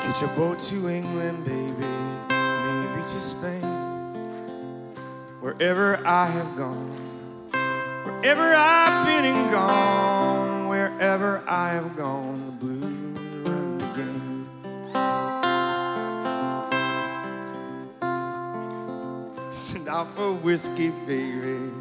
Hitch a boat to England, baby, maybe to Spain. Wherever I have gone, wherever I've been and gone, wherever I have gone, the blues run again. Send out for whiskey, baby.